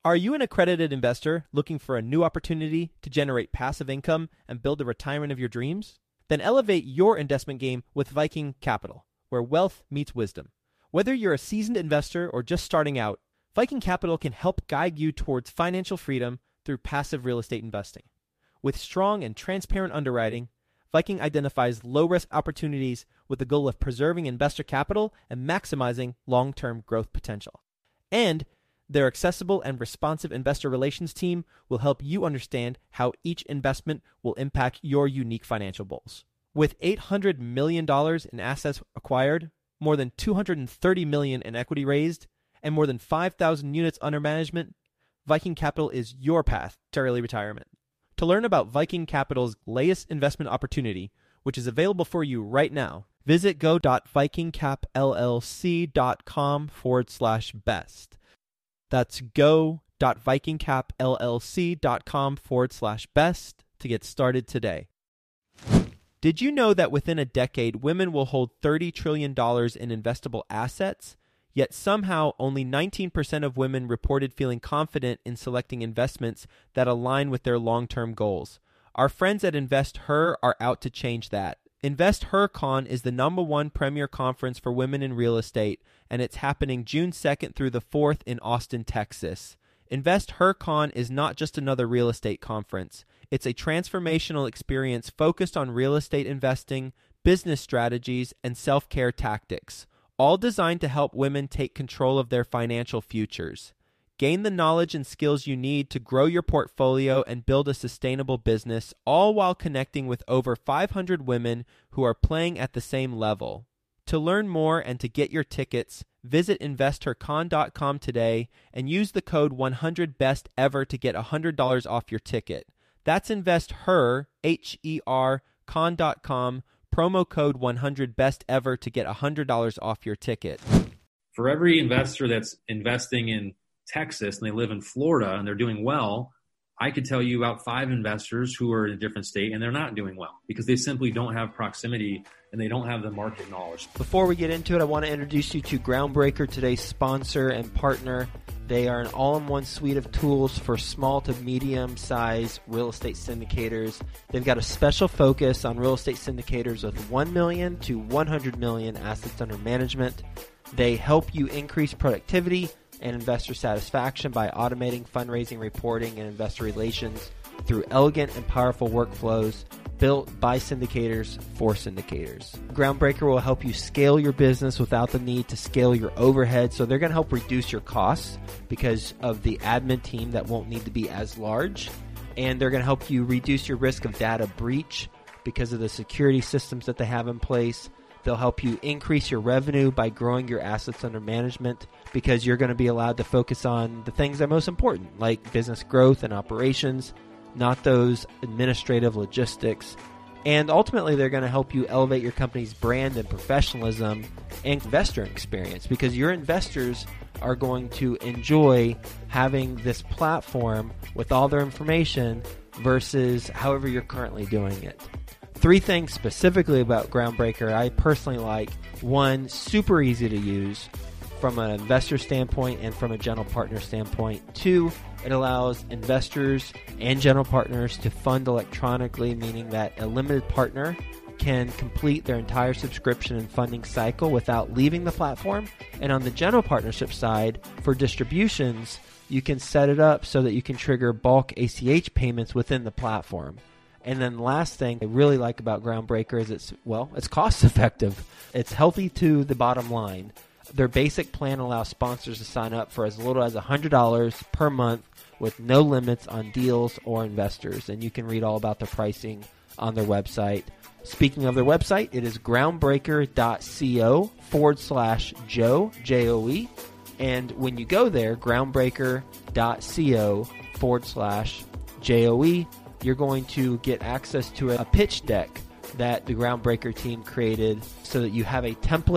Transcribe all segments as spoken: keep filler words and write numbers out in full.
Are you an accredited investor looking for a new opportunity to generate passive income and build the retirement of your dreams? Then elevate your investment game with Viking Capital, where wealth meets wisdom. Whether you're a seasoned investor or just starting out, Viking Capital can help guide you towards financial freedom through passive real estate investing. With strong and transparent underwriting, Viking identifies low-risk opportunities with the goal of preserving investor capital and maximizing long-term growth potential. And their accessible and responsive investor relations team will help you understand how each investment will impact your unique financial goals. With eight hundred million dollars in assets acquired, more than two hundred thirty million dollars in equity raised, and more than five thousand units under management, Viking Capital is your path to early retirement. To learn about Viking Capital's latest investment opportunity, which is available for you right now, visit go.vikingcapllc.com forward slash best. That's go.vikingcapllc.com forward slash best to get started today. Did you know that within a decade, women will hold thirty trillion dollars in investable assets? Yet somehow only nineteen percent of women reported feeling confident in selecting investments that align with their long-term goals. Our friends at InvestHer are out to change that. InvestHerCon is the number one premier conference for women in real estate, and it's happening June second through the fourth in Austin, Texas. InvestHerCon is not just another real estate conference. It's a transformational experience focused on real estate investing, business strategies, and self-care tactics, all designed to help women take control of their financial futures. Gain the knowledge and skills you need to grow your portfolio and build a sustainable business, all while connecting with over five hundred women who are playing at the same level. To learn more and to get your tickets, visit investor con dot com today and use the code one hundred best ever to get one hundred dollars off your ticket. That's InvestHer, H E R, con dot com, promo code one hundred best ever to get one hundred dollars off your ticket. For every investor that's investing in Texas and they live in Florida and they're doing well, I could tell you about five investors who are in a different state and they're not doing well because they simply don't have proximity and they don't have the market knowledge. Before we get into it, I want to introduce you to Groundbreaker, today's sponsor and partner. They are an all-in-one suite of tools for small to medium-sized real estate syndicators. They've got a special focus on real estate syndicators with one million to one hundred million assets under management. They help you increase productivity and investor satisfaction by automating fundraising, reporting, and investor relations through elegant and powerful workflows built by syndicators for syndicators. Groundbreaker will help you scale your business without the need to scale your overhead. So they're going to help reduce your costs because of the admin team that won't need to be as large. And they're going to help you reduce your risk of data breach because of the security systems that they have in place. They'll help you increase your revenue by growing your assets under management because you're going to be allowed to focus on the things that are most important, like business growth and operations, not those administrative logistics. And ultimately, they're going to help you elevate your company's brand and professionalism and investor experience because your investors are going to enjoy having this platform with all their information versus however you're currently doing it. Three things specifically about Groundbreaker I personally like. One, super easy to use from an investor standpoint and from a general partner standpoint. Two, it allows investors and general partners to fund electronically, meaning that a limited partner can complete their entire subscription and funding cycle without leaving the platform. And on the general partnership side, for distributions, you can set it up so that you can trigger bulk A C H payments within the platform. And then the last thing I really like about Groundbreaker is it's, well, it's cost effective. It's healthy to the bottom line. Their basic plan allows sponsors to sign up for as little as one hundred dollars per month with no limits on deals or investors. And you can read all about the pricing on their website. Speaking of their website, it is groundbreaker.co forward slash Joe, J O E. And when you go there, groundbreaker.co forward slash J O E, you're going to get access to a pitch deck that the Groundbreaker team created so that you have a template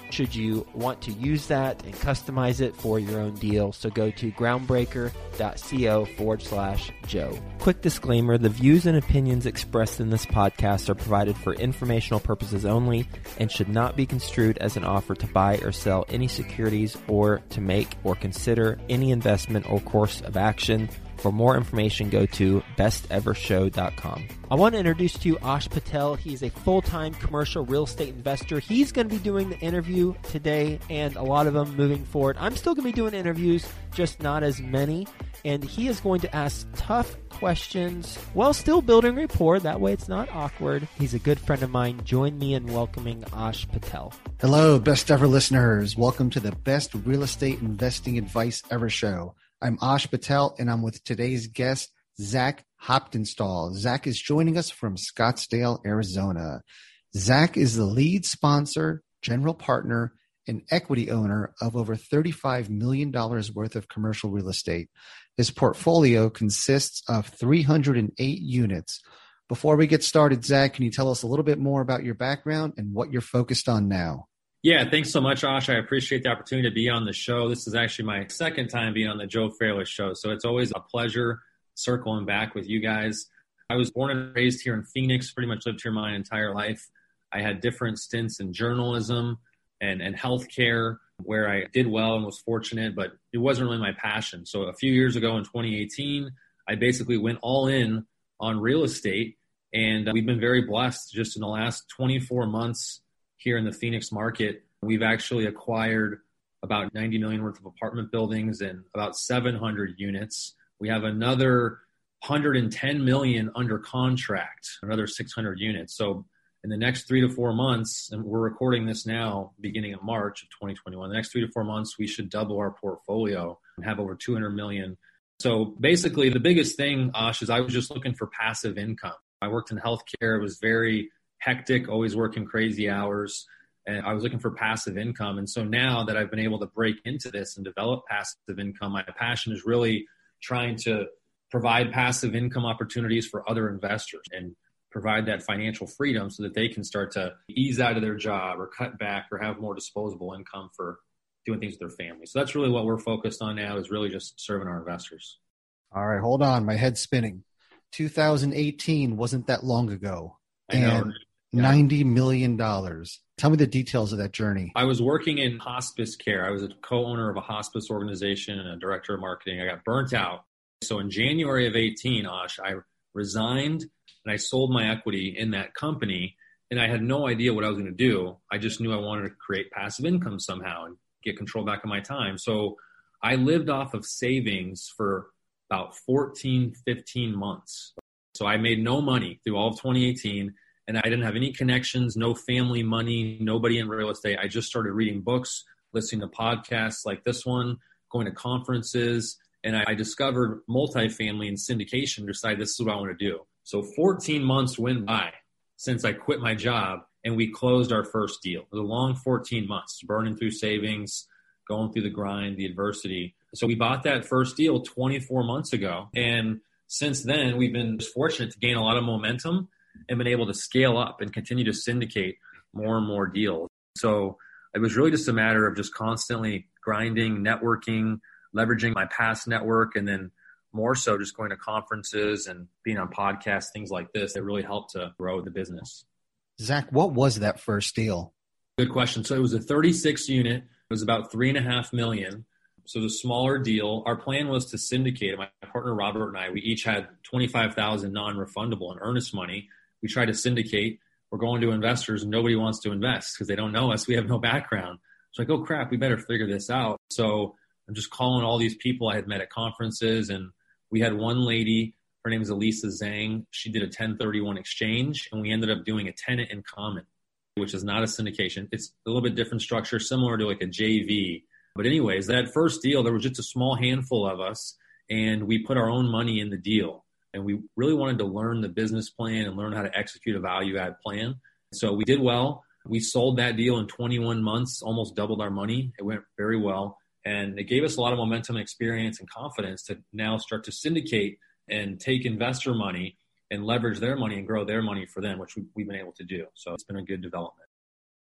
should you want to use that and customize it for your own deal. So go to groundbreaker.co forward slash Joe. Quick disclaimer, the views and opinions expressed in this podcast are provided for informational purposes only and should not be construed as an offer to buy or sell any securities or to make or consider any investment or course of action. For more information, go to best ever show dot com. I want to introduce to you Ash Patel. He's a full-time commercial real estate investor. He's going to be doing the interview today and a lot of them moving forward. I'm still going to be doing interviews, just not as many. And he is going to ask tough questions while still building rapport. That way it's not awkward. He's a good friend of mine. Join me in welcoming Ash Patel. Hello, best ever listeners. Welcome to the Best Real Estate Investing Advice Ever Show. I'm Ash Patel, and I'm with today's guest, Zach Hoptenstall. Zach is joining us from Scottsdale, Arizona. Zach is the lead sponsor, general partner, and equity owner of over thirty-five million dollars worth of commercial real estate. His portfolio consists of three hundred eight units. Before we get started, Zach, can you tell us a little bit more about your background and what you're focused on now? Yeah, thanks so much, Ash. I appreciate the opportunity to be on the show. This is actually my second time being on the Joe Fairless show, so it's always a pleasure circling back with you guys. I was born and raised here in Phoenix, pretty much lived here my entire life. I had different stints in journalism and, and healthcare where I did well and was fortunate, but it wasn't really my passion. So a few years ago in twenty eighteen, I basically went all in on real estate, and we've been very blessed just in the last twenty-four months here in the Phoenix market. We've actually acquired about ninety million worth of apartment buildings and about seven hundred units. We have another one hundred ten million under contract, another six hundred units. So in the next three to four months, and we're recording this now, beginning of March of twenty twenty-one, the next three to four months, we should double our portfolio and have over two hundred million. So basically the biggest thing, Ash, is I was just looking for passive income. I worked in healthcare. It was very hectic, always working crazy hours, and I was looking for passive income. And so now that I've been able to break into this and develop passive income, my passion is really trying to provide passive income opportunities for other investors and provide that financial freedom so that they can start to ease out of their job or cut back or have more disposable income for doing things with their family. So that's really what we're focused on now, is really just serving our investors. All right, hold on. My head's spinning. two thousand eighteen wasn't that long ago. I know. And ninety million dollars. Tell me the details of that journey. I was working in hospice care. I was a co-owner of a hospice organization and a director of marketing. I got burnt out. So in January of eighteen, Ash, I resigned and I sold my equity in that company, and I had no idea what I was going to do. I just knew I wanted to create passive income somehow and get control back of my time. So I lived off of savings for about fourteen, fifteen months. So I made no money through all of twenty eighteen. And I didn't have any connections, no family money, nobody in real estate. I just started reading books, listening to podcasts like this one, going to conferences, and I discovered multifamily and syndication, decided this is what I want to do. So fourteen months went by since I quit my job, and we closed our first deal. It was a long fourteen months, burning through savings, going through the grind, the adversity. So we bought that first deal twenty-four months ago, and since then, we've been fortunate to gain a lot of momentum and been able to scale up and continue to syndicate more and more deals. So it was really just a matter of just constantly grinding, networking, leveraging my past network, and then more so just going to conferences and being on podcasts, things like this that really helped to grow the business. Zach, what was that first deal? Good question. So it was a thirty-six unit. It was about three and a half million. So the smaller deal. Our plan was to syndicate. My partner Robert and I, we each had twenty-five thousand non-refundable and earnest money. We tried to syndicate. We're going to investors. Nobody wants to invest because they don't know us. We have no background. So like, oh crap, we better figure this out. So I'm just calling all these people I had met at conferences, and we had one lady. Her name is Elisa Zhang. She did a ten thirty-one exchange, and we ended up doing a tenant in common, which is not a syndication. It's a little bit different structure, similar to like a J V. But anyways, that first deal, there was just a small handful of us, and we put our own money in the deal. And we really wanted to learn the business plan and learn how to execute a value add plan. So we did well. We sold that deal in twenty-one months, almost doubled our money. It went very well. And it gave us a lot of momentum, experience, and confidence to now start to syndicate and take investor money and leverage their money and grow their money for them, which we've been able to do. So it's been a good development.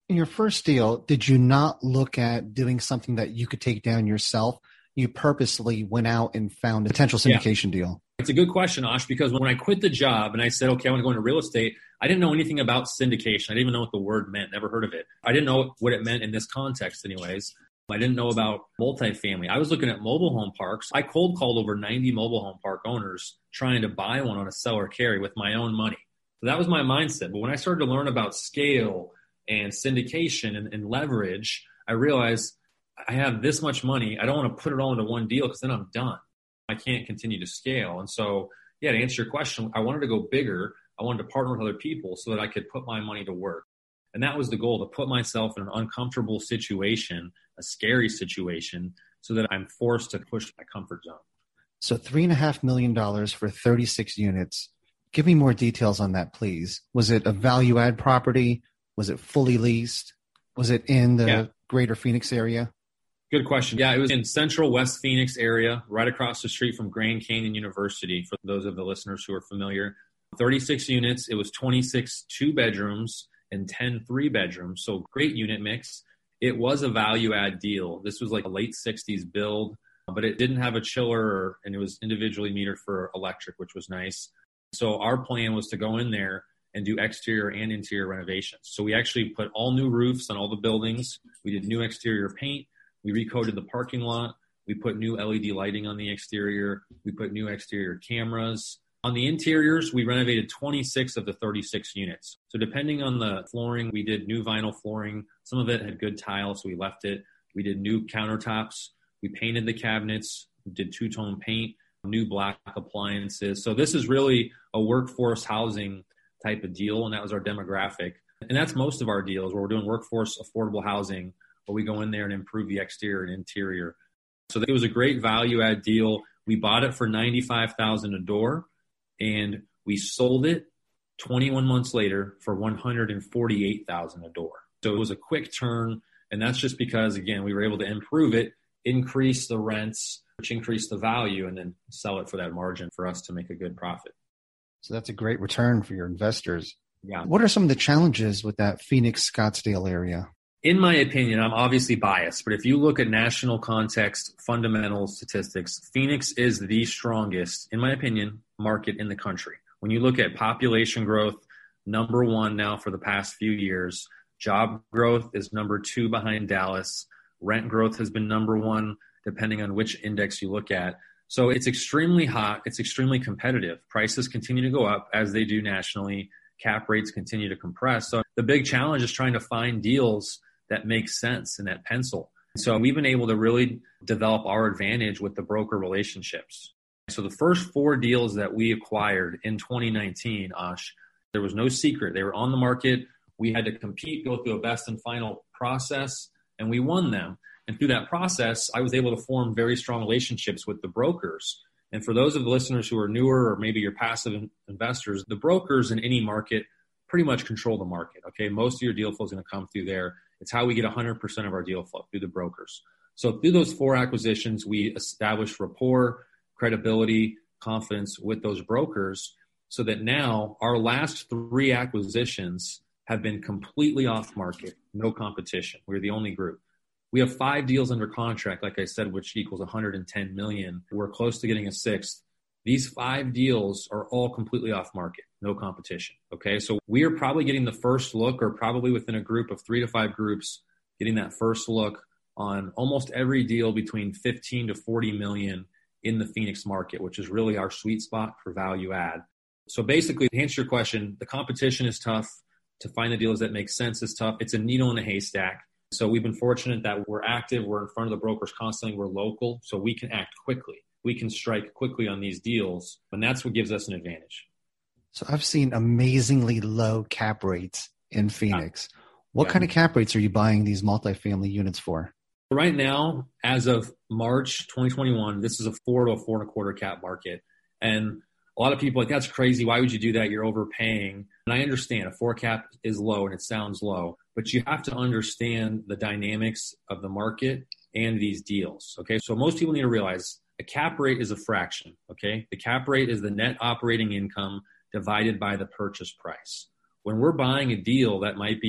In your first deal, did you not look at doing something that you could take down yourself? You purposely went out and found a potential syndication yeah. deal. It's a good question, Ash, because when I quit the job and I said, okay, I want to go into real estate, I didn't know anything about syndication. I didn't even know what the word meant, never heard of it. I didn't know what it meant in this context anyways. I didn't know about multifamily. I was looking at mobile home parks. I cold called over ninety mobile home park owners trying to buy one on a sell or carry with my own money. So that was my mindset. But when I started to learn about scale and syndication and, and leverage, I realized I have this much money. I don't want to put it all into one deal because then I'm done. I can't continue to scale. And so, yeah, to answer your question, I wanted to go bigger. I wanted to partner with other people so that I could put my money to work. And that was the goal, to put myself in an uncomfortable situation, a scary situation, so that I'm forced to push my comfort zone. So three and a half million dollars for thirty-six units. Give me more details on that, please. Was it a value add property? Was it fully leased? Was it in the yeah. greater Phoenix area? Good question. Yeah, it was in central West Phoenix area, right across the street from Grand Canyon University, for those of the listeners who are familiar. thirty-six units. It was twenty-six two bedrooms and ten three bedrooms. So great unit mix. It was a value add deal. This was like a late sixties build, but it didn't have a chiller, and it was individually metered for electric, which was nice. So our plan was to go in there and do exterior and interior renovations. So we actually put all new roofs on all the buildings. We did new exterior paint. We recoated the parking lot. We put new L E D lighting on the exterior. We put new exterior cameras. On the interiors, we renovated twenty-six of the thirty-six units. So depending on the flooring, we did new vinyl flooring. Some of it had good tile, so we left it. We did new countertops. We painted the cabinets. We did two-tone paint, new black appliances. So this is really a workforce housing type of deal, and that was our demographic. And that's most of our deals, where we're doing workforce affordable housing, where we go in there and improve the exterior and interior. So it was a great value add deal. We bought it for ninety-five thousand dollars a door, and we sold it twenty-one months later for one hundred forty-eight thousand dollars a door. So it was a quick turn, and that's just because, again, we were able to improve it, increase the rents, which increased the value, and then sell it for that margin for us to make a good profit. So that's a great return for your investors. Yeah. What are some of the challenges with that Phoenix Scottsdale area? In my opinion, I'm obviously biased, but if you look at national context, fundamental statistics, Phoenix is the strongest, in my opinion, market in the country. When you look at population growth, number one now for the past few years. Job growth is number two behind Dallas. Rent growth has been number one, depending on which index you look at. So it's extremely hot. It's extremely competitive. Prices continue to go up as they do nationally. Cap rates continue to compress. So the big challenge is trying to find deals that make sense and that pencil. So we've been able to really develop our advantage with the broker relationships. So the first four deals that we acquired in twenty nineteen, Ash, there was no secret. They were on the market. We had to compete, go through a best and final process, and we won them. And through that process, I was able to form very strong relationships with the brokers. And for those of the listeners who are newer, or maybe you're passive investors, the brokers in any market pretty much control the market. Okay, most of your deal flow is going to come through there. It's how we get one hundred percent of our deal flow, through the brokers. So through those four acquisitions, we established rapport, credibility, confidence with those brokers, so that now our last three acquisitions have been completely off market, no competition. We're the only group. We have five deals under contract, like I said, which equals one hundred ten million. We're close to getting a sixth. These five deals are all completely off market, no competition. Okay, so we are probably getting the first look, or probably within a group of three to five groups, getting that first look on almost every deal between fifteen to forty million in the Phoenix market, which is really our sweet spot for value add. So basically, to answer your question, the competition is tough. To find the deals that make sense is tough. It's a needle in a haystack. So we've been fortunate that we're active. We're in front of the brokers constantly. We're local, so we can act quickly. We can strike quickly on these deals, and that's what gives us an advantage. So I've seen amazingly low cap rates in Phoenix. Yeah. What yeah. kind of cap rates are you buying these multifamily units for? Right now, as of March twenty twenty-one, this is a four to a four and a quarter cap market. And a lot of people are like, that's crazy. Why would you do that? You're overpaying. And I understand a four cap is low and it sounds low, but you have to understand the dynamics of the market and these deals. Okay. So most people need to realize a cap rate is a fraction. Okay. The cap rate is the net operating income divided by the purchase price. When we're buying a deal that might be a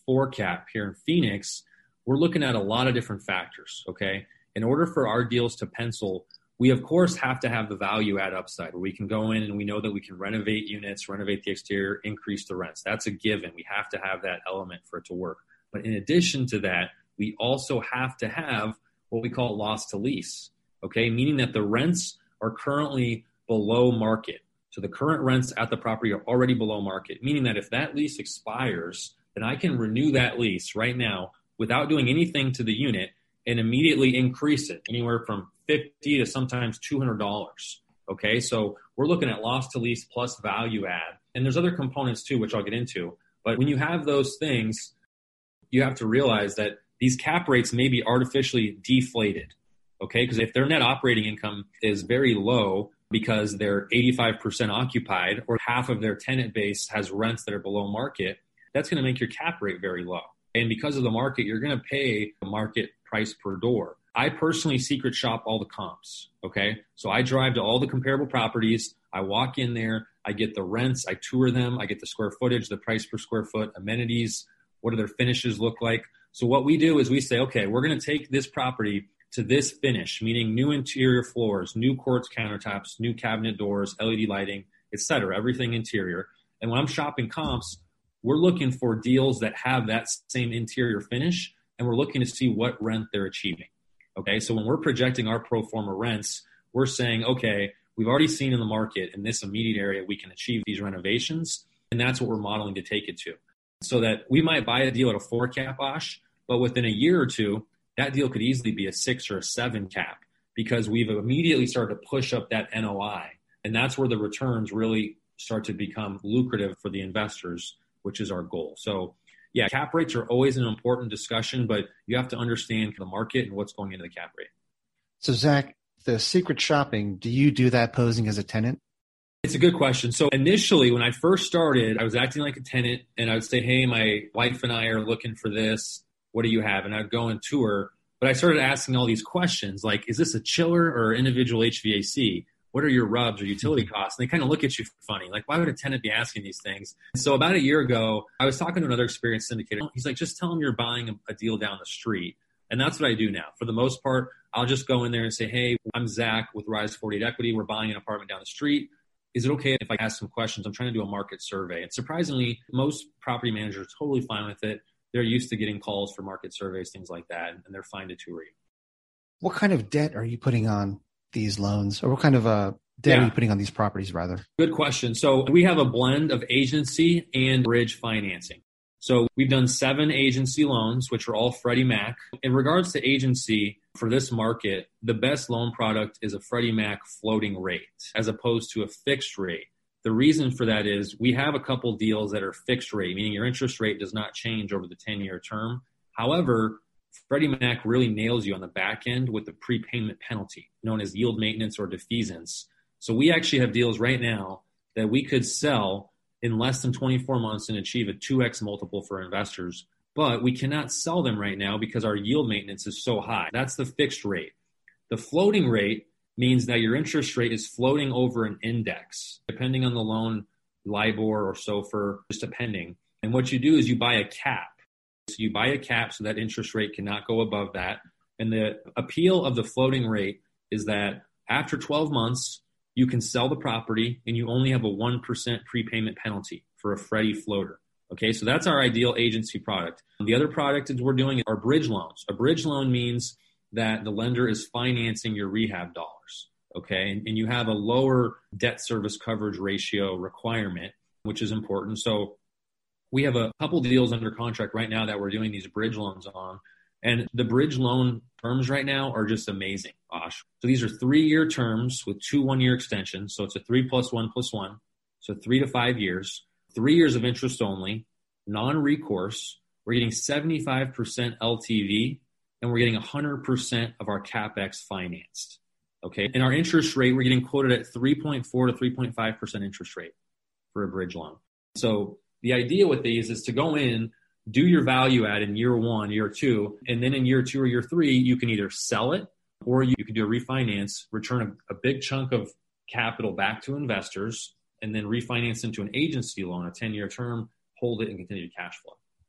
four cap here in Phoenix, we're looking at a lot of different factors, okay? In order for our deals to pencil, we of course have to have the value add upside where we can go in and we know that we can renovate units, renovate the exterior, increase the rents. That's a given. We have to have that element for it to work. But in addition to that, we also have to have what we call loss to lease, okay? Meaning that the rents are currently below market. So the current rents at the property are already below market, meaning that if that lease expires, then I can renew that lease right now without doing anything to the unit and immediately increase it anywhere from fifty dollars to sometimes two hundred dollars. Okay, so we're looking at loss to lease plus value add. And there's other components too, which I'll get into. But when you have those things, you have to realize that these cap rates may be artificially deflated. Okay, because if their net operating income is very low because they're eighty-five percent occupied or half of their tenant base has rents that are below market, that's going to make your cap rate very low. And because of the market, you're going to pay a market price per door. I personally secret shop all the comps, okay? So I drive to all the comparable properties. I walk in there. I get the rents. I tour them. I get the square footage, the price per square foot, amenities. What do their finishes look like? So what we do is we say, okay, we're going to take this property to this finish, meaning new interior floors, new quartz countertops, new cabinet doors, L E D lighting, et cetera, everything interior. And when I'm shopping comps, we're looking for deals that have that same interior finish, and we're looking to see what rent they're achieving. Okay, so when we're projecting our pro forma rents, we're saying, okay, we've already seen in the market in this immediate area, we can achieve these renovations, and that's what we're modeling to take it to. So that we might buy a deal at a four cap, Osh, but within a year or two, that deal could easily be a six or a seven cap because we've immediately started to push up that N O I. And that's where the returns really start to become lucrative for the investors, which is our goal. So yeah, cap rates are always an important discussion, but you have to understand the market and what's going into the cap rate. So Zach, the secret shopping, do you do that posing as a tenant? It's a good question. So initially, when I first started, I was acting like a tenant and I would say, hey, my wife and I are looking for this. What do you have? And I'd go and tour. But I started asking all these questions like, is this a chiller or individual H V A C? What are your rubs or utility costs? And they kind of look at you funny. Like, why would a tenant be asking these things? And so about a year ago, I was talking to another experienced syndicator. He's like, just tell them you're buying a, a deal down the street. And that's what I do now. For the most part, I'll just go in there and say, hey, I'm Zach with Rise forty-eight Equity. We're buying an apartment down the street. Is it okay if I ask some questions? I'm trying to do a market survey. And surprisingly, most property managers are totally fine with it. They're used to getting calls for market surveys, things like that, and they're fine to tour you. What kind of debt are you putting on these loans, or what kind of uh, debt yeah. are you putting on these properties, rather? Good question. So we have a blend of agency and bridge financing. So we've done seven agency loans, which are all Freddie Mac. In regards to agency, for this market, the best loan product is a Freddie Mac floating rate as opposed to a fixed rate. The reason for that is we have a couple deals that are fixed rate, meaning your interest rate does not change over the ten-year term. However, Freddie Mac really nails you on the back end with the prepayment penalty, known as yield maintenance or defeasance. So we actually have deals right now that we could sell in less than twenty-four months and achieve a two X multiple for investors. But we cannot sell them right now because our yield maintenance is so high. That's the fixed rate. The floating rate means that your interest rate is floating over an index, depending on the loan, LIBOR or SOFR, just depending. And what you do is you buy a cap. So you buy a cap so that interest rate cannot go above that. And the appeal of the floating rate is that after twelve months, you can sell the property and you only have a one percent prepayment penalty for a Freddie floater. Okay, so that's our ideal agency product. The other product that we're doing are bridge loans. A bridge loan means that the lender is financing your rehab dollars, okay? And, and you have a lower debt service coverage ratio requirement, which is important. So we have a couple deals under contract right now that we're doing these bridge loans on. And the bridge loan terms right now are just amazing, Osh. So these are three-year terms with two one-year extensions. So it's a three plus one plus one. So three to five years, three years of interest only, non-recourse. We're getting seventy-five percent L T V, and we're getting one hundred percent of our CapEx financed, okay? And our interest rate, we're getting quoted at three point four to three point five percent interest rate for a bridge loan. So the idea with these is to go in, do your value add in year one, year two, and then in year two or year three, you can either sell it or you can do a refinance, return a, a big chunk of capital back to investors, and then refinance into an agency loan, a ten-year term, hold it, and continue to cash flow.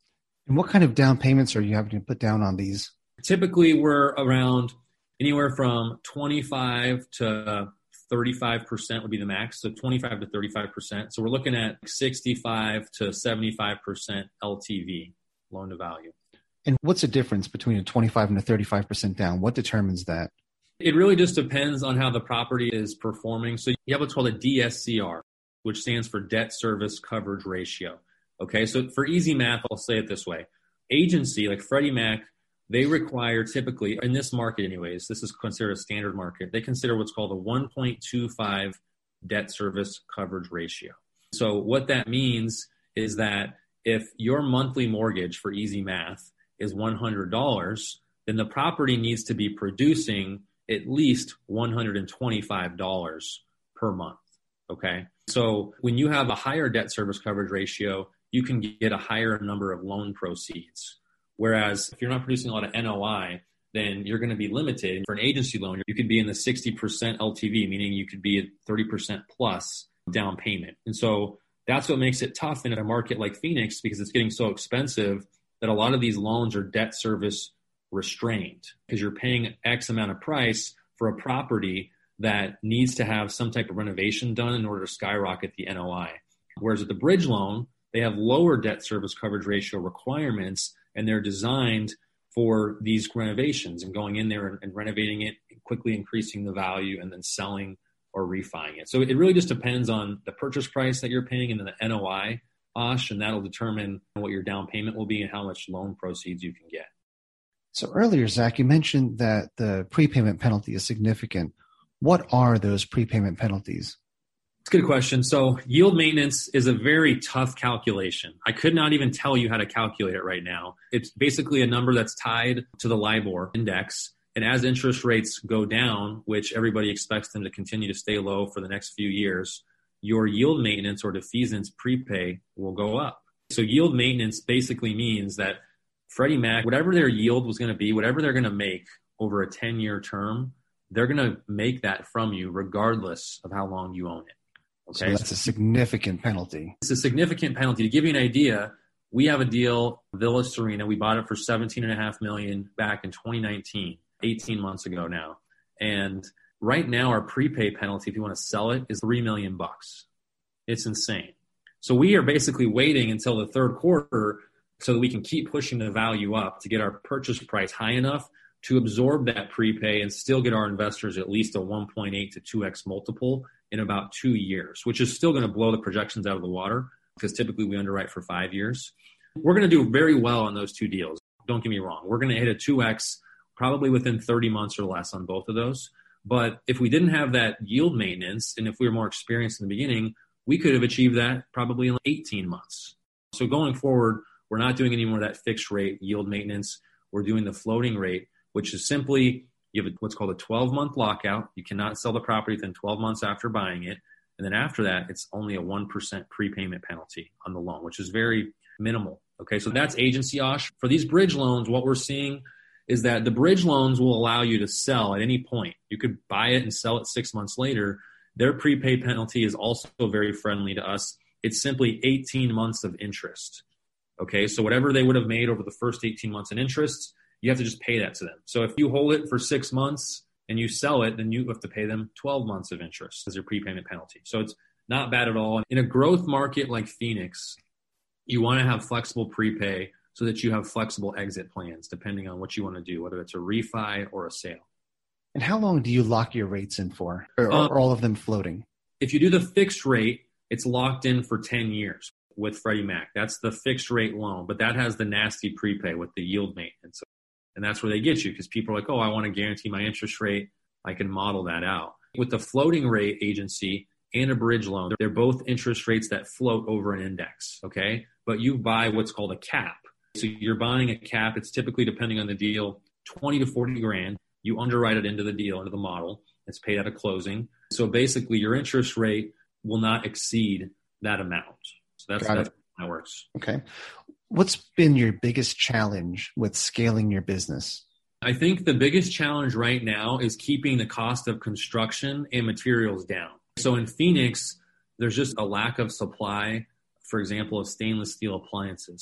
And what kind of down payments are you having to put down on these? Typically, we're around anywhere from twenty-five to thirty-five percent would be the max. So twenty-five to thirty-five percent. So we're looking at sixty-five to seventy-five percent L T V, loan to value. And what's the difference between a twenty-five and a thirty-five percent down? What determines that? It really just depends on how the property is performing. So you have what's called a D S C R, which stands for debt service coverage ratio. Okay, so for easy math, I'll say it this way. Agency, like Freddie Mac, they require typically, in this market anyways, this is considered a standard market, they consider what's called a one point two five debt service coverage ratio. So what that means is that if your monthly mortgage for easy math is one hundred dollars, then the property needs to be producing at least one hundred twenty-five dollars per month, okay? So when you have a higher debt service coverage ratio, you can get a higher number of loan proceeds. Whereas if you're not producing a lot of N O I, then you're going to be limited. For an agency loan, you could be in the sixty percent L T V, meaning you could be at thirty percent plus down payment. And so that's what makes it tough in a market like Phoenix, because it's getting so expensive that a lot of these loans are debt service restrained, because you're paying X amount of price for a property that needs to have some type of renovation done in order to skyrocket the N O I. Whereas at the bridge loan, they have lower debt service coverage ratio requirements, and they're designed for these renovations and going in there and, and renovating it, quickly increasing the value, and then selling or refining it. So it really just depends on the purchase price that you're paying and then the N O I, Osh, and that'll determine what your down payment will be and how much loan proceeds you can get. So earlier, Zach, you mentioned that the prepayment penalty is significant. What are those prepayment penalties? It's a good question. So yield maintenance is a very tough calculation. I could not even tell you how to calculate it right now. It's basically a number that's tied to the LIBOR index. And as interest rates go down, which everybody expects them to continue to stay low for the next few years, your yield maintenance or defeasance prepay will go up. So yield maintenance basically means that Freddie Mac, whatever their yield was going to be, whatever they're going to make over a ten-year term, they're going to make that from you regardless of how long you own it. Okay. So that's a significant penalty. It's a significant penalty. To give you an idea, we have a deal, Villa Serena. We bought it for seventeen and a half million dollars back in twenty nineteen, eighteen months ago now. And right now, our prepay penalty, if you want to sell it, is three million bucks. It's insane. So we are basically waiting until the third quarter so that we can keep pushing the value up to get our purchase price high enough to absorb that prepay and still get our investors at least a one point eight to two x multiple in about two years, which is still going to blow the projections out of the water because typically we underwrite for five years. We're going to do very well on those two deals. Don't get me wrong. We're going to hit a two x probably within thirty months or less on both of those. But if we didn't have that yield maintenance and if we were more experienced in the beginning, we could have achieved that probably in eighteen months. So going forward, we're not doing any more of that fixed rate yield maintenance. We're doing the floating rate, which is simply you have what's called a twelve-month lockout. You cannot sell the property within twelve months after buying it. And then after that, it's only a one percent prepayment penalty on the loan, which is very minimal. Okay, so that's agency, Osh. For these bridge loans, what we're seeing is that the bridge loans will allow you to sell at any point. You could buy it and sell it six months later. Their prepay penalty is also very friendly to us. It's simply eighteen months of interest. Okay, so whatever they would have made over the first eighteen months in interest, you have to just pay that to them. So if you hold it for six months and you sell it, then you have to pay them twelve months of interest as your prepayment penalty. So it's not bad at all. In a growth market like Phoenix, you want to have flexible prepay so that you have flexible exit plans depending on what you want to do, whether it's a refi or a sale. And how long do you lock your rates in for? Or Um, are all of them floating? If you do the fixed rate, it's locked in for ten years with Freddie Mac. That's the fixed rate loan, but that has the nasty prepay with the yield maintenance. And that's where they get you because people are like, oh, I want to guarantee my interest rate. I can model that out. With the floating rate agency and a bridge loan, they're both interest rates that float over an index, okay? But you buy what's called a cap. So you're buying a cap. It's typically, depending on the deal, twenty to forty grand. You underwrite it into the deal, into the model. It's paid at a closing. So basically, your interest rate will not exceed that amount. So that's, that's how it works. Okay. What's been your biggest challenge with scaling your business? I think the biggest challenge right now is keeping the cost of construction and materials down. So in Phoenix, there's just a lack of supply, for example, of stainless steel appliances.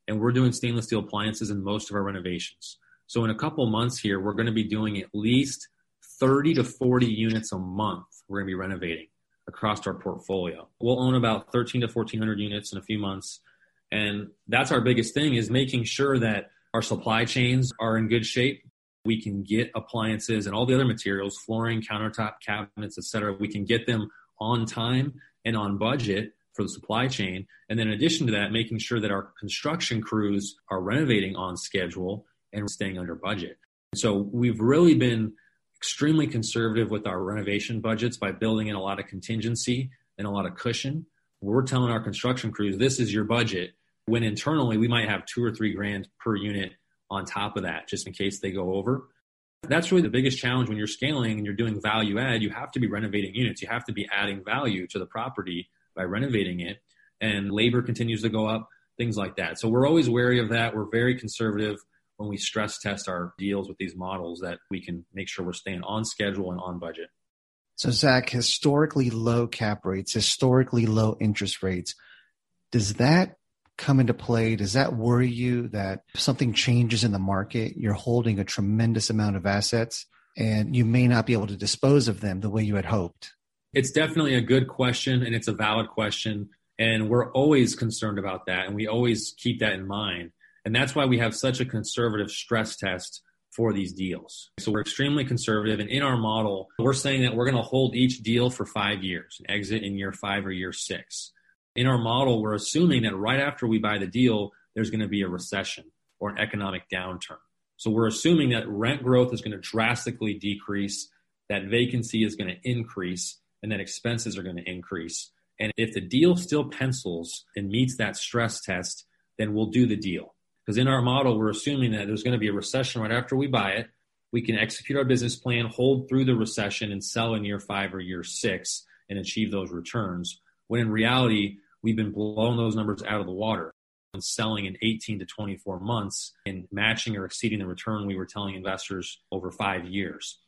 and we're doing stainless steel appliances in most of our renovations. So in a couple months here, we're going to be doing at least thirty to forty units a month. We're going to be renovating across our portfolio. We'll own about thirteen to fourteen hundred units in a few months. And that's our biggest thing, is making sure that our supply chains are in good shape. We can get appliances and all the other materials, flooring, countertop, cabinets, et cetera. We can get them on time and on budget for the supply chain. And then in addition to that, making sure that our construction crews are renovating on schedule and staying under budget. So we've really been extremely conservative with our renovation budgets by building in a lot of contingency and a lot of cushion. We're telling our construction crews, this is your budget, when internally we might have two or three grand per unit on top of that, just in case they go over. That's really the biggest challenge when you're scaling and you're doing value add. You have to be renovating units. You have to be adding value to the property by renovating it. And labor continues to go up, things like that. So we're always wary of that. We're very conservative when we stress test our deals with these models, that we can make sure we're staying on schedule and on budget. So Zach, historically low cap rates, historically low interest rates, does that come into play? Does that worry you that if something changes in the market, you're holding a tremendous amount of assets and you may not be able to dispose of them the way you had hoped? It's definitely a good question, and it's a valid question. And we're always concerned about that, and we always keep that in mind. And that's why we have such a conservative stress test for these deals. So we're extremely conservative. And in our model, we're saying that we're going to hold each deal for five years and exit in year five or year six. In our model, we're assuming that right after we buy the deal, there's going to be a recession or an economic downturn. So we're assuming that rent growth is going to drastically decrease, that vacancy is going to increase, and that expenses are going to increase. And if the deal still pencils and meets that stress test, then we'll do the deal. Because in our model, we're assuming that there's going to be a recession right after we buy it. We can execute our business plan, hold through the recession, and sell in year five or year six and achieve those returns. When in reality, we've been blowing those numbers out of the water and selling in eighteen to twenty-four months and matching or exceeding the return we were telling investors over five years.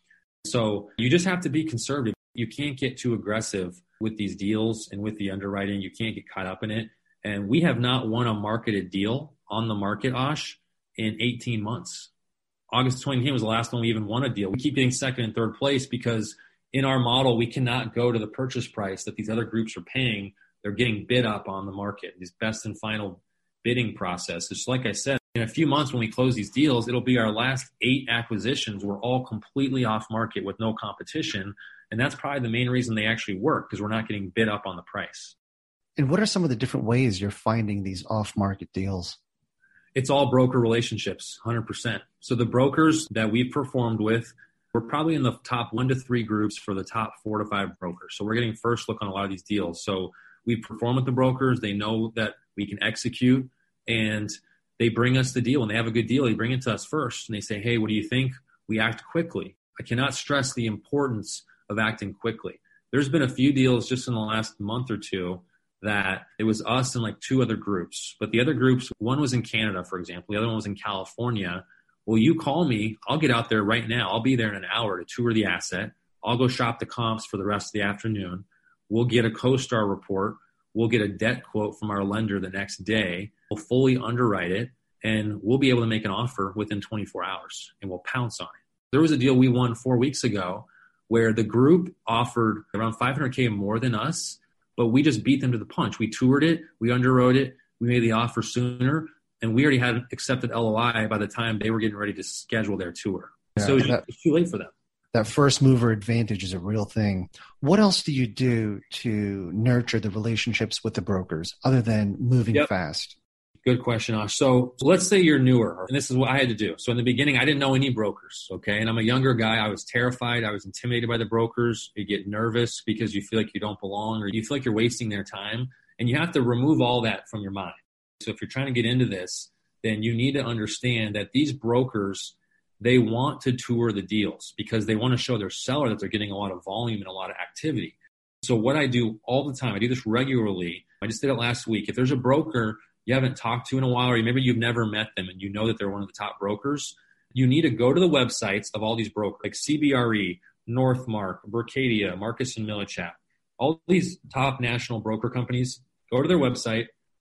So you just have to be conservative. You can't get too aggressive with these deals and with the underwriting. You can't get caught up in it. And we have not won a marketed deal on the market, Osh, in eighteen months. August twenty eighteen was the last one we even won a deal. We keep getting second and third place because in our model, we cannot go to the purchase price that these other groups are paying. They're getting bid up on the market, these best and final bidding processes. Like I said, in a few months when we close these deals, it'll be our last eight acquisitions were all completely off market with no competition. And that's probably the main reason they actually work, because we're not getting bid up on the price. And what are some of the different ways you're finding these off-market deals? It's all broker relationships, one hundred percent. So the brokers that we've performed with, we're probably in the top one to three groups for the top four to five brokers. So we're getting first look on a lot of these deals. So we perform with the brokers. They know that we can execute, and they bring us the deal. When they have a good deal, they bring it to us first, and they say, hey, what do you think? We act quickly. I cannot stress the importance of acting quickly. There's been a few deals just in the last month or two that it was us and like two other groups. But the other groups, one was in Canada, for example. The other one was in California. Well, you call me. I'll get out there right now. I'll be there in an hour to tour the asset. I'll go shop the comps for the rest of the afternoon. We'll get a CoStar report. We'll get a debt quote from our lender the next day. We'll fully underwrite it, and we'll be able to make an offer within twenty-four hours, and we'll pounce on it. There was a deal we won four weeks ago where the group offered around five hundred K more than us, but we just beat them to the punch. We toured it, we underwrote it, we made the offer sooner, and we already had accepted L O I by the time they were getting ready to schedule their tour. Yeah, so that, it's too late for them. That first mover advantage is a real thing. What else do you do to nurture the relationships with the brokers other than moving yep. fast? Good question, Ash. So, so let's say you're newer, and this is what I had to do. So in the beginning, I didn't know any brokers, okay? And I'm a younger guy. I was terrified. I was intimidated by the brokers. You get nervous because you feel like you don't belong, or you feel like you're wasting their time. And you have to remove all that from your mind. So if you're trying to get into this, then you need to understand that these brokers, they want to tour the deals because they want to show their seller that they're getting a lot of volume and a lot of activity. So what I do all the time, I do this regularly. I just did it last week. If there's a broker you haven't talked to in a while, or maybe you've never met them and you know that they're one of the top brokers, you need to go to the websites of all these brokers like C B R E, Northmark, Berkadia, Marcus and Millichap, all these top national broker companies. Go to their website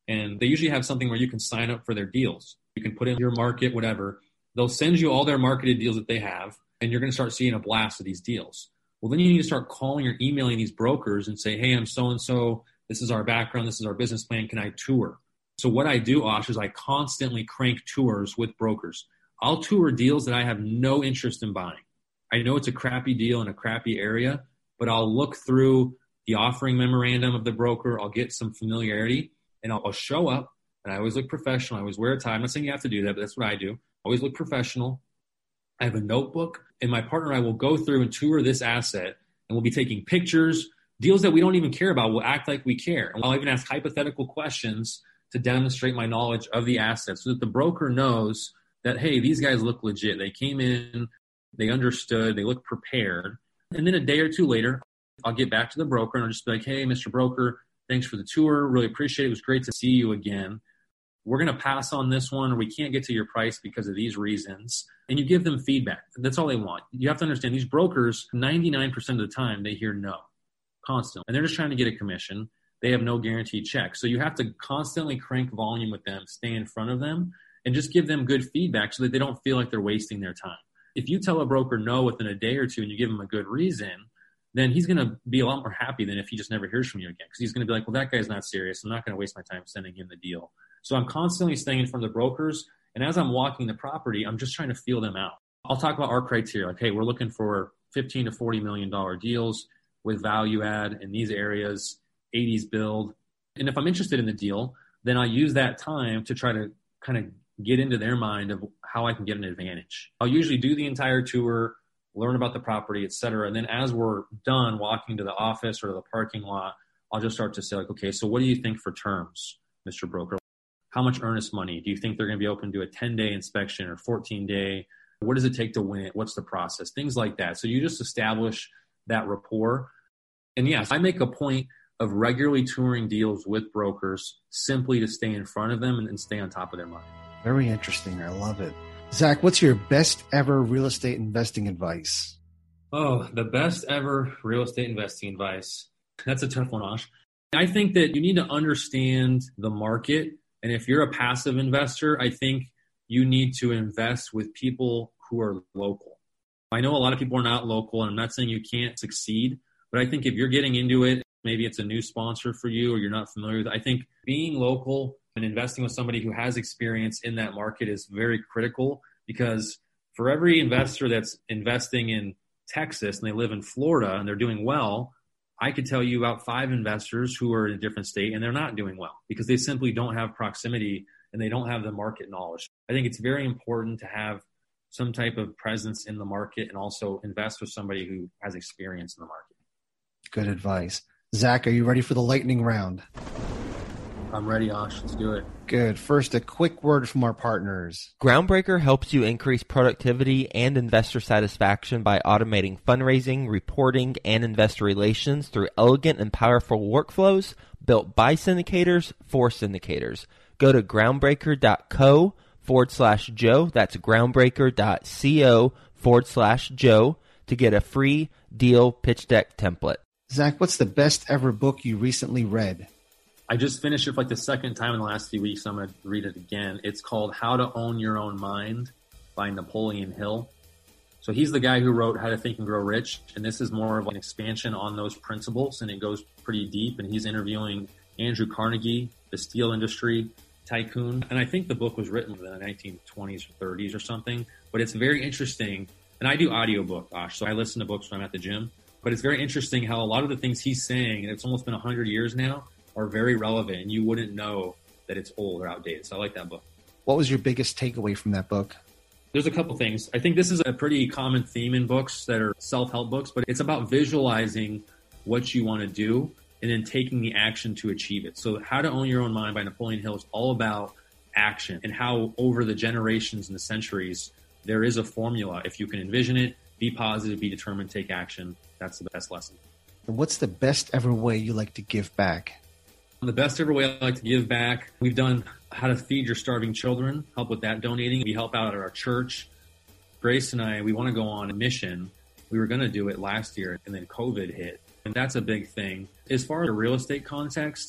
And they usually have something where you can sign up for their deals. You can put in your market, whatever. They'll send you all their marketed deals that they have, and you're going to start seeing a blast of these deals. Well, then you need to start calling or emailing these brokers and say, hey, I'm so-and-so. This is our background. This is our business plan. Can I tour? So what I do, Osh, is I constantly crank tours with brokers. I'll tour deals that I have no interest in buying. I know it's a crappy deal in a crappy area, but I'll look through the offering memorandum of the broker. I'll get some familiarity, and I'll, I'll show up, and I always look professional. I always wear a tie. I'm not saying you have to do that, but that's what I do. I always look professional. I have a notebook, and my partner and I will go through and tour this asset, and we'll be taking pictures. Deals that we don't even care about, we'll act like we care. And I'll even ask hypothetical questions to demonstrate my knowledge of the asset so that the broker knows that, hey, these guys look legit. They came in, they understood, they look prepared. And then a day or two later, I'll get back to the broker and I'll just be like, hey, Mister Broker, thanks for the tour. Really appreciate it. It was great to see you again. We're going to pass on this one, or we can't get to your price because of these reasons. And you give them feedback. That's all they want. You have to understand these brokers, ninety-nine percent of the time, they hear no constantly. And they're just trying to get a commission. They have no guaranteed check. So you have to constantly crank volume with them, stay in front of them, and just give them good feedback so that they don't feel like they're wasting their time. If you tell a broker no within a day or two and you give him a good reason, then he's going to be a lot more happy than if he just never hears from you again. Because he's going to be like, well, that guy's not serious. I'm not going to waste my time sending him the deal. So I'm constantly staying in front of the brokers. And as I'm walking the property, I'm just trying to feel them out. I'll talk about our criteria. Like, hey, we're looking for fifteen to forty million dollars deals with value add in these areas, eighties build. And if I'm interested in the deal, then I use that time to try to kind of get into their mind of how I can get an advantage. I'll usually do the entire tour, learn about the property, et cetera. And then as we're done walking to the office or the parking lot, I'll just start to say like, okay, so what do you think for terms, Mister Broker? How much earnest money? Do you think they're going to be open to a ten-day inspection or fourteen-day? What does it take to win it? What's the process? Things like that. So you just establish that rapport. And yes, I make a point of regularly touring deals with brokers simply to stay in front of them and, and stay on top of their money. Very interesting. I love it. Zach, what's your best ever real estate investing advice? Oh, the best ever real estate investing advice. That's a tough one, Osh. I think that you need to understand the market. And if you're a passive investor, I think you need to invest with people who are local. I know a lot of people are not local, and I'm not saying you can't succeed, but I think if you're getting into it, maybe it's a new sponsor for you or you're not familiar with it. I think being local and investing with somebody who has experience in that market is very critical, because for every investor that's investing in Texas and they live in Florida and they're doing well, I could tell you about five investors who are in a different state and they're not doing well because they simply don't have proximity and they don't have the market knowledge. I think it's very important to have some type of presence in the market and also invest with somebody who has experience in the market. Good advice. Zach, are you ready for the lightning round? I'm ready, Osh. Let's do it. Good. First, a quick word from our partners. Groundbreaker helps you increase productivity and investor satisfaction by automating fundraising, reporting, and investor relations through elegant and powerful workflows built by syndicators for syndicators. Go to groundbreaker.co forward slash Joe. That's groundbreaker.co forward slash Joe to get a free deal pitch deck template. Zach, what's the best ever book you recently read? I just finished it for like the second time in the last few weeks, so I'm going to read it again. It's called How to Own Your Own Mind by Napoleon Hill. So he's the guy who wrote How to Think and Grow Rich, and this is more of an expansion on those principles, and it goes pretty deep, and he's interviewing Andrew Carnegie, the steel industry tycoon. And I think the book was written in the nineteen twenties or thirties or something, but it's very interesting. And I do audiobook, Osh, so I listen to books when I'm at the gym. But it's very interesting how a lot of the things he's saying, and it's almost been one hundred years now, are very relevant, and you wouldn't know that it's old or outdated. So I like that book. What was your biggest takeaway from that book? There's a couple things. I think this is a pretty common theme in books that are self-help books, but it's about visualizing what you want to do and then taking the action to achieve it. So How to Own Your Own Mind by Napoleon Hill is all about action and how over the generations and the centuries, there is a formula. If you can envision it, be positive, be determined, take action. That's the best lesson. And what's the best ever way you like to give back? The best ever way I like to give back, we've done How to Feed Your Starving Children, help with that donating. We help out at our church. Grace and I, we want to go on a mission. We were going to do it last year, and then COVID hit. And that's a big thing. As far as a real estate context,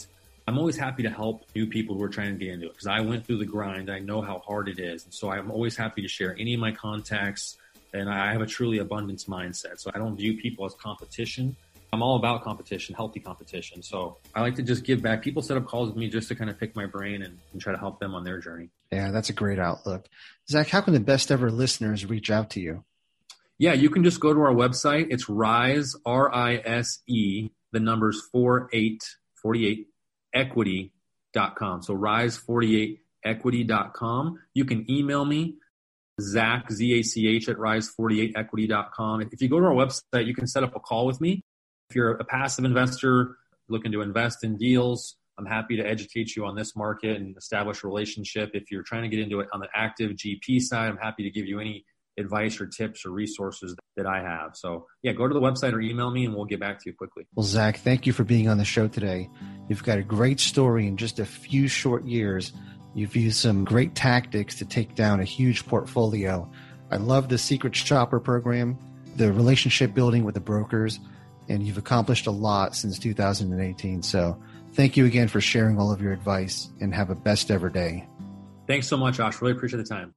I'm always happy to help new people who are trying to get into it because I went through the grind. I know how hard it is. And so I'm always happy to share any of my contacts. And I have a truly abundance mindset. So I don't view people as competition. I'm all about competition, healthy competition. So I like to just give back. People set up calls with me just to kind of pick my brain and, and try to help them on their journey. Yeah, that's a great outlook. Zach, how can the best ever listeners reach out to you? Yeah, you can just go to our website. It's Rise, R I S E, the numbers four eight, forty-eight, equity dot com. So rise forty-eight equity dot com. You can email me, Zach, Z A C H, at rise forty-eight equity dot com. If you go to our website, you can set up a call with me. If you're a passive investor looking to invest in deals, I'm happy to educate you on this market and establish a relationship. If you're trying to get into it on the active G P side, I'm happy to give you any advice or tips or resources that I have. So yeah, go to the website or email me and we'll get back to you quickly. Well, Zach, thank you for being on the show today. You've got a great story in just a few short years. You've used some great tactics to take down a huge portfolio. I love the Secret Shopper program, the relationship building with the brokers, and you've accomplished a lot since two thousand eighteen. So thank you again for sharing all of your advice and have a best ever day. Thanks so much, Josh. Really appreciate the time.